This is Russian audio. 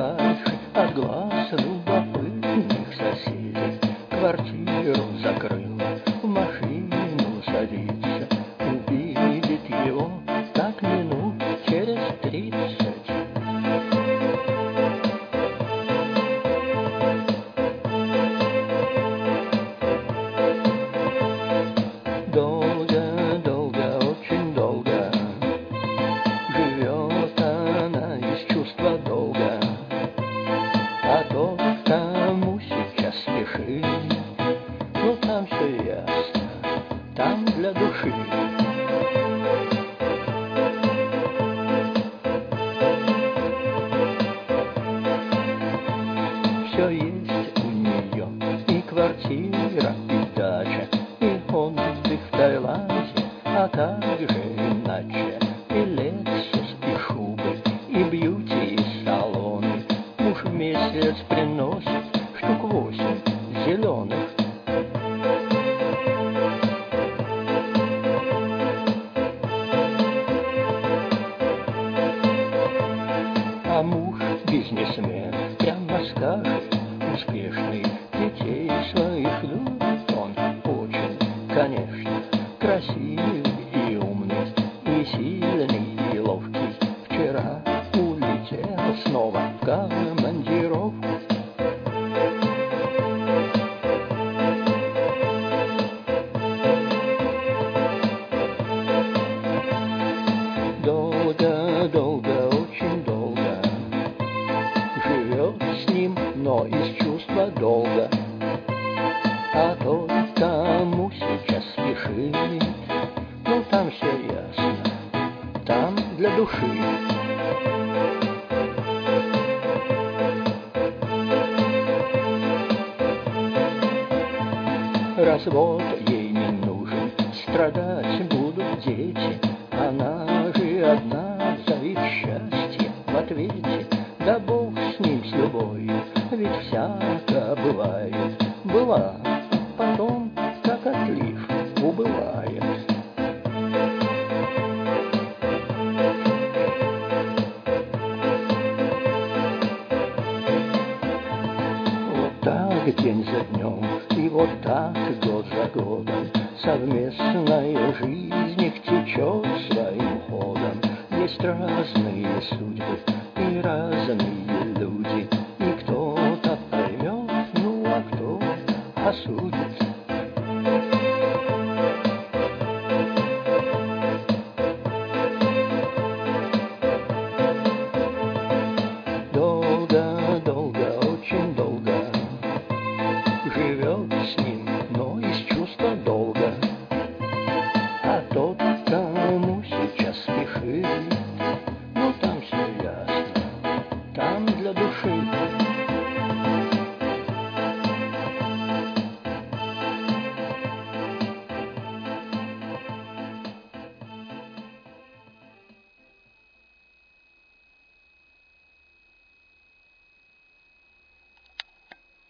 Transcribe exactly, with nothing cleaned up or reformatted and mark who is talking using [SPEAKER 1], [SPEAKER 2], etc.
[SPEAKER 1] подальше от глаз любопытных соседей. Квартиру закрыл, в машину садится, увидит его так минут через тридцать. Долго, долго, очень долго живет она из чувства долга, а тот, кому сейчас спешит, ну там все ясно, там для души. Все есть у нее, и квартира, и дача, и отдых в Таиланде, а также иначе и лексус, и шубы, и бьюти, и салоны. Муж в месяц приносит штук восемь зеленых. А муж бизнесмен, прямо скажет, успешный, детей своих любит он очень, конечно, красивый и умный, и сильный, и ловкий. Вчера улетел снова в командировку. Долго, долго, очень долго живет с ним, но из чувства долга, а тот, кому сейчас спешит, ну там все ясно, там для души. Развод ей не нужен, страдать будут дети, она же одна за их счастье в ответе. Да бог с ним, с любовью, ведь всяко бывает. Была, а потом, как отлив, убывает. Вот так день за днем, и вот так год за годом совместная жизнь их течет своим ходом. Есть разные судьбы и разные люди, и кто-то поймет, ну а кто-то осудит. Долго, долго, очень долго живет с ним, но из чувства долга, а тот, кому сейчас спешит, ну там все ясно, там для души.